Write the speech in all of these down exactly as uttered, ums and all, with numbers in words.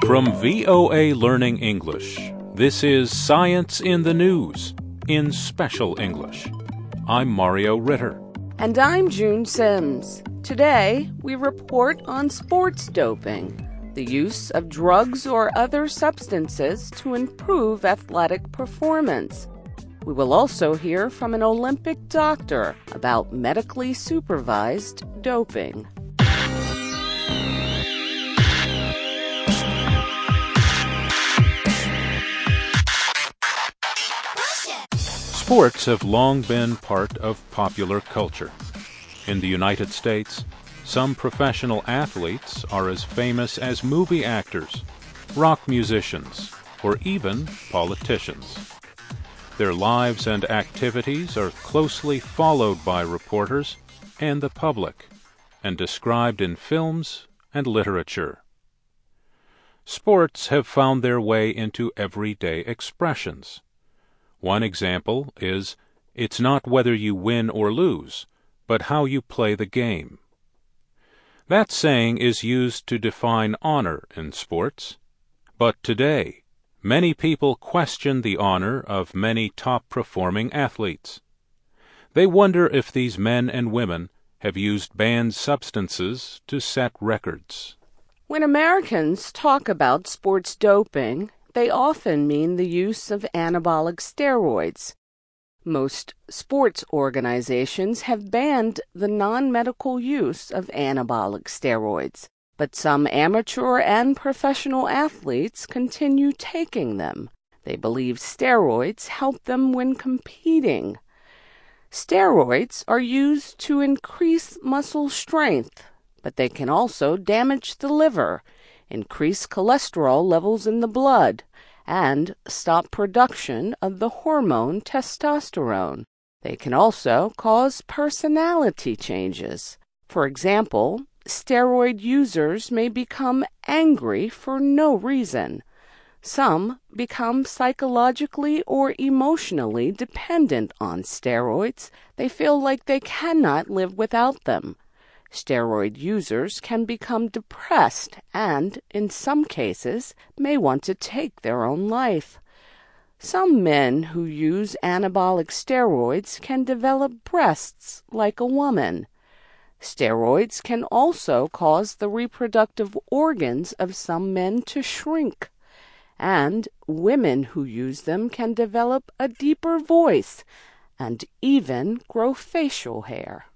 From V O A Learning English, this is Science in the News in Special English. I'm Mario Ritter. And I'm June Sims. Today, we report on sports doping, the use of drugs or other substances to improve athletic performance. We will also hear from an Olympic doctor about medically supervised doping. Sports have long been part of popular culture. In the United States, some professional athletes are as famous as movie actors, rock musicians, or even politicians. Their lives and activities are closely followed by reporters and the public, and described in films and literature. Sports have found their way into everyday expressions. One example is, "It's not whether you win or lose, but how you play the game." That saying is used to define honor in sports. But today, many people question the honor of many top-performing athletes. They wonder if these men and women have used banned substances to set records. When Americans talk about sports doping, they often mean the use of anabolic steroids. Most sports organizations have banned the non-medical use of anabolic steroids, but some amateur and professional athletes continue taking them. They believe steroids help them when competing. Steroids are used to increase muscle strength, but they can also damage the liver, increase cholesterol levels in the blood, and stop production of the hormone testosterone. They can also cause personality changes. For example, steroid users may become angry for no reason. Some become psychologically or emotionally dependent on steroids. They feel like they cannot live without them. Steroid users can become depressed and, in some cases, may want to take their own life. Some men who use anabolic steroids can develop breasts like a woman. Steroids can also cause the reproductive organs of some men to shrink. And women who use them can develop a deeper voice and even grow facial hair.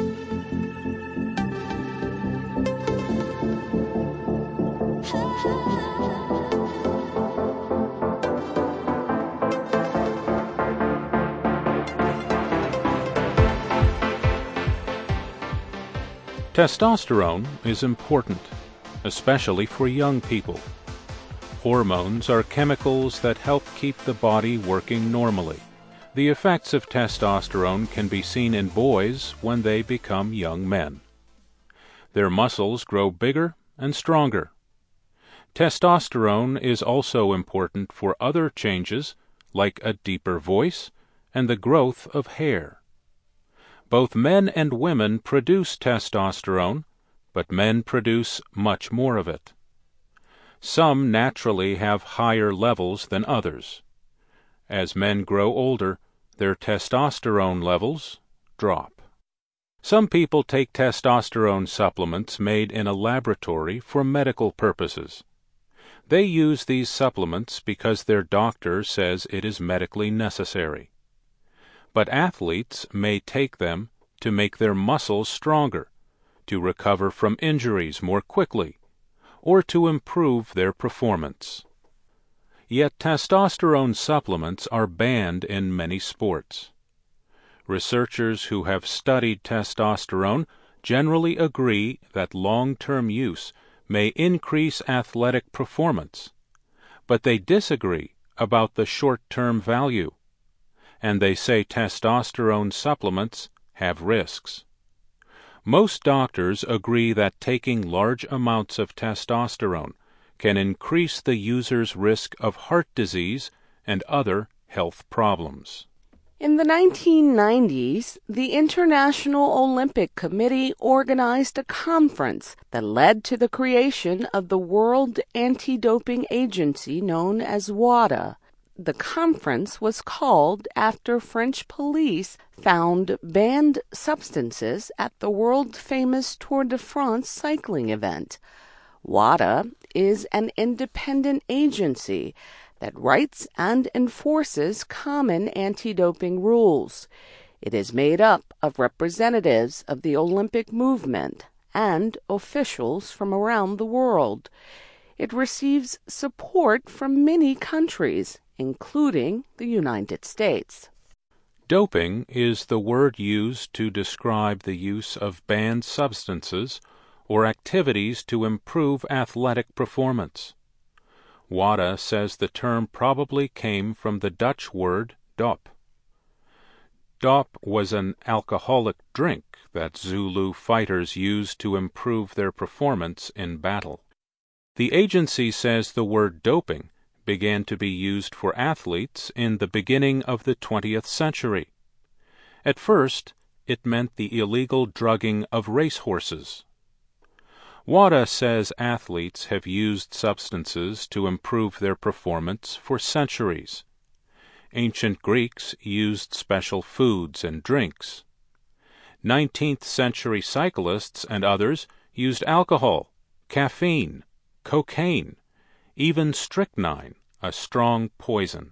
Testosterone is important, especially for young people. Hormones are chemicals that help keep the body working normally. The effects of testosterone can be seen in boys when they become young men. Their muscles grow bigger and stronger. Testosterone is also important for other changes, like a deeper voice and the growth of hair. Both men and women produce testosterone, but men produce much more of it. Some naturally have higher levels than others. As men grow older, their testosterone levels drop. Some people take testosterone supplements made in a laboratory for medical purposes. They use these supplements because their doctor says it is medically necessary. But athletes may take them to make their muscles stronger, to recover from injuries more quickly, or to improve their performance. Yet testosterone supplements are banned in many sports. Researchers who have studied testosterone generally agree that long-term use may increase athletic performance, but they disagree about the short-term value, and they say testosterone supplements have risks. Most doctors agree that taking large amounts of testosterone can increase the user's risk of heart disease and other health problems. In the nineteen nineties, the International Olympic Committee organized a conference that led to the creation of the World Anti-Doping Agency known as WADA. The conference was called after French police found banned substances at the world-famous Tour de France cycling event. WADA is an independent agency that writes and enforces common anti-doping rules. It is made up of representatives of the Olympic movement and officials from around the world. It receives support from many countries, including the United States. Doping is the word used to describe the use of banned substances or activities to improve athletic performance. WADA says the term probably came from the Dutch word dop. Dop was an alcoholic drink that Zulu fighters used to improve their performance in battle. The agency says the word doping began to be used for athletes in the beginning of the twentieth century. At first, it meant the illegal drugging of racehorses. WADA says athletes have used substances to improve their performance for centuries. Ancient Greeks used special foods and drinks. nineteenth century cyclists and others used alcohol, caffeine, cocaine, even strychnine, a strong poison.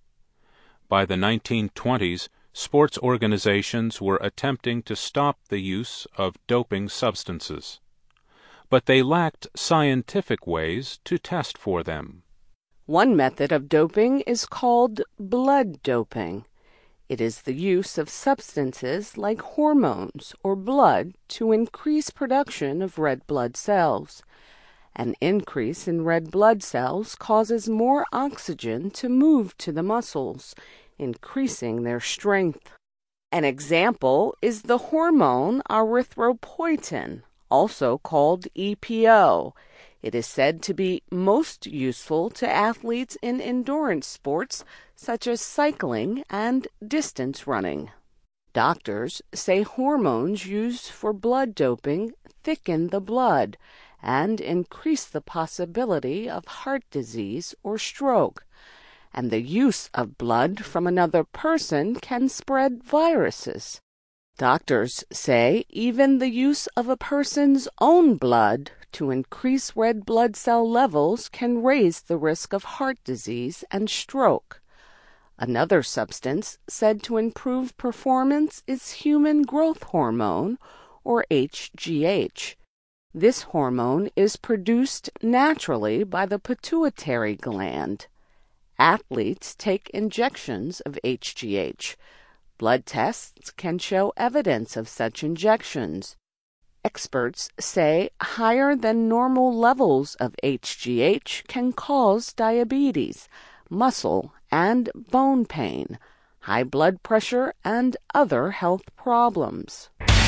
By the nineteen twenties, sports organizations were attempting to stop the use of doping substances, but they lacked scientific ways to test for them. One method of doping is called blood doping. It is the use of substances like hormones or blood to increase production of red blood cells. An increase in red blood cells causes more oxygen to move to the muscles, increasing their strength. An example is the hormone erythropoietin, also called E P O. It is said to be most useful to athletes in endurance sports such as cycling and distance running. Doctors say hormones used for blood doping thicken the blood and increase the possibility of heart disease or stroke, and the use of blood from another person can spread viruses. Doctors say even the use of a person's own blood to increase red blood cell levels can raise the risk of heart disease and stroke. Another substance said to improve performance is human growth hormone, or H G H. This hormone is produced naturally by the pituitary gland. Athletes take injections of H G H. Blood tests can show evidence of such injections. Experts say higher than normal levels of H G H can cause diabetes, muscle and bone pain, high blood pressure, and other health problems.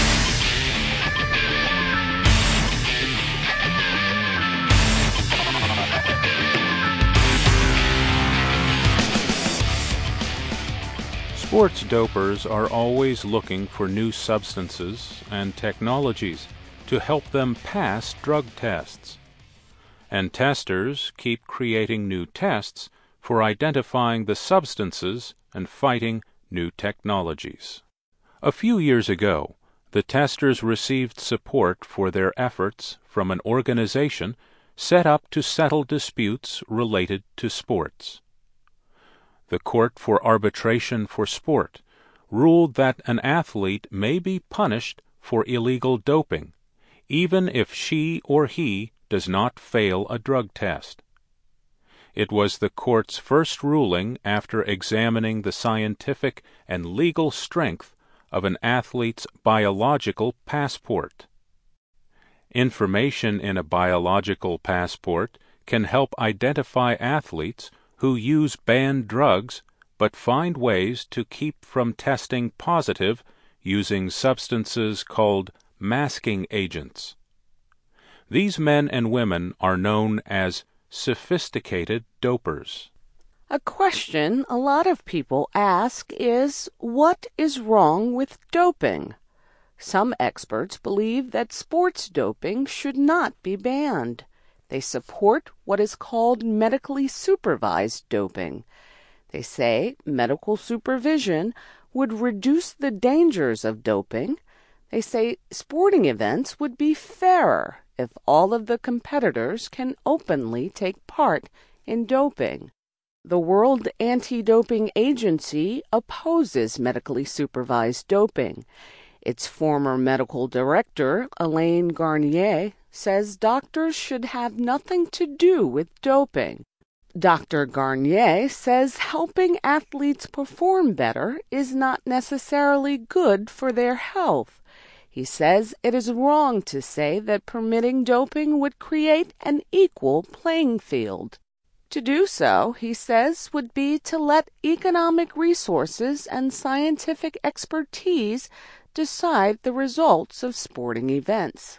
Sports dopers are always looking for new substances and technologies to help them pass drug tests. And testers keep creating new tests for identifying the substances and fighting new technologies. A few years ago, the testers received support for their efforts from an organization set up to settle disputes related to sports. The Court for Arbitration for Sport ruled that an athlete may be punished for illegal doping, even if she or he does not fail a drug test. It was the court's first ruling after examining the scientific and legal strength of an athlete's biological passport. Information in a biological passport can help identify athletes who use banned drugs but find ways to keep from testing positive using substances called masking agents. These men and women are known as sophisticated dopers. A question a lot of people ask is, what is wrong with doping? Some experts believe that sports doping should not be banned. They support what is called medically supervised doping. They say medical supervision would reduce the dangers of doping. They say sporting events would be fairer if all of the competitors can openly take part in doping. The World Anti-Doping Agency opposes medically supervised doping. Its former medical director, Elaine Garnier, says doctors should have nothing to do with doping. Doctor Garnier says helping athletes perform better is not necessarily good for their health. He says it is wrong to say that permitting doping would create an equal playing field. To do so, he says, would be to let economic resources and scientific expertise decide the results of sporting events.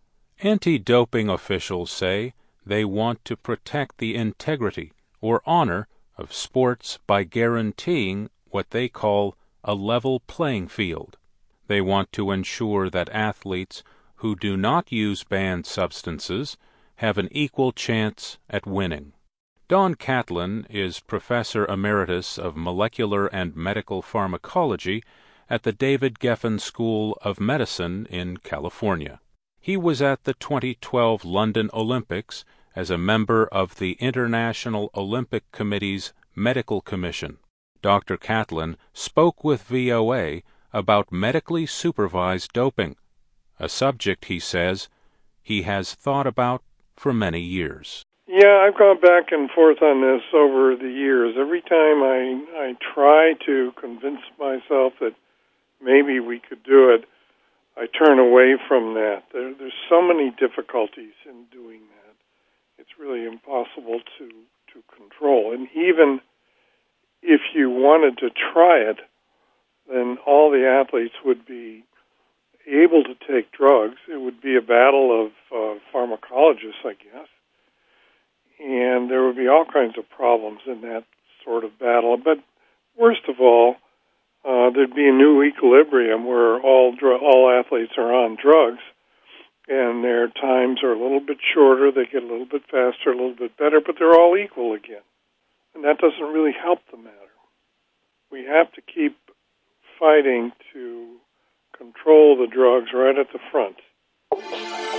Anti-doping officials say they want to protect the integrity or honor of sports by guaranteeing what they call a level playing field. They want to ensure that athletes who do not use banned substances have an equal chance at winning. Don Catlin is Professor Emeritus of Molecular and Medical Pharmacology at the David Geffen School of Medicine in California. He was at the twenty twelve London Olympics as a member of the International Olympic Committee's Medical Commission. Doctor Catlin spoke with V O A about medically supervised doping, a subject, he says, he has thought about for many years. Yeah, I've gone back and forth on this over the years. Every time I, I try to convince myself that maybe we could do it, I turn away from that. There, there's so many difficulties in doing that. It's really impossible to, to control. And even if you wanted to try it, then all the athletes would be able to take drugs. It would be a battle of uh, pharmacologists, I guess. And there would be all kinds of problems in that sort of battle. But worst of all, uh, there'd be a new equilibrium where all dr- all athletes are on drugs, and their times are a little bit shorter, they get a little bit faster, a little bit better, but they're all equal again. And that doesn't really help the matter. We have to keep fighting to control the drugs right at the front.